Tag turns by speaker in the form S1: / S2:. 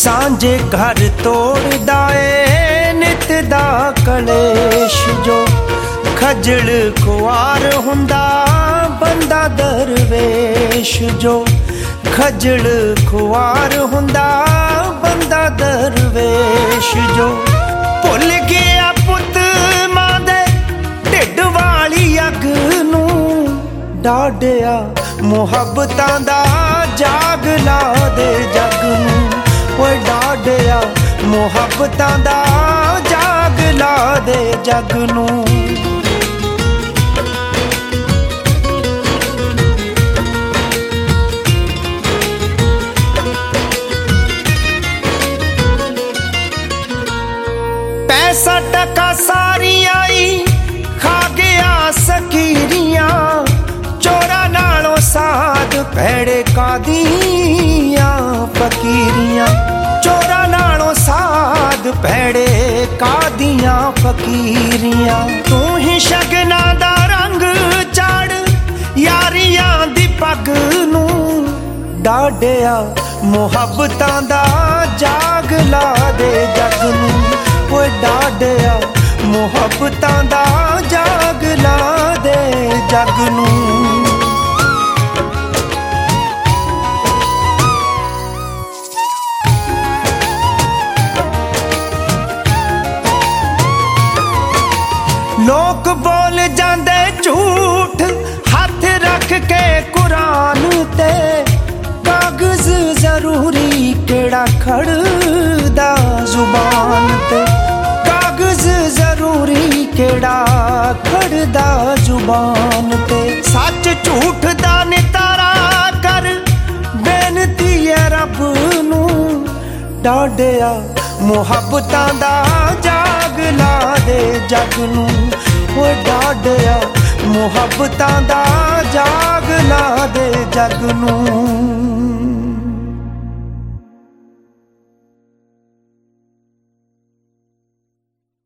S1: सांझे घर तोड़दा ए नित दा कलेश जो। खजल खुआर हुंदा बंदा दरवेश जो। खजल खुआर हुंदा बंदा दरवेश जो। भुल गया पुत मां दे ढिड वाली अग नूं डाडिया मुहब्बतां दा जाग ला दे जग नूं। ओए डाडिया मुहब्बतां दा जाग ला दे जग नूं। पैसा टका सारी आई खा गया सकीरियां। चोरा नालों साध भैड़े कादियां फकीरियां। चोरा नालों साध भैड़े कादियां फकीरियां। तू ही शगना दा रंग चाड़ यारियां दी पग नूं डाडिया मुहब्बतां दा जाग ला दे जग नूं। ओए डाडिया मुहब्बतां दा जाग ला दे जग नूं। लोग बोल जांदे झूठ हथ रख के कुरान ते। कागज जरूरी केड़ा खड़दा जुबान ते। कागज जरूरी केड़ा खड़दा जुबान ते। सच झूठ दा नितारा कर बेनती है रब नूं डाडिया मुहब्बतां दा जाग ला दे जग नूं। ओए डाडिया मुहब्बतां दा जाग ला दे जग नूं।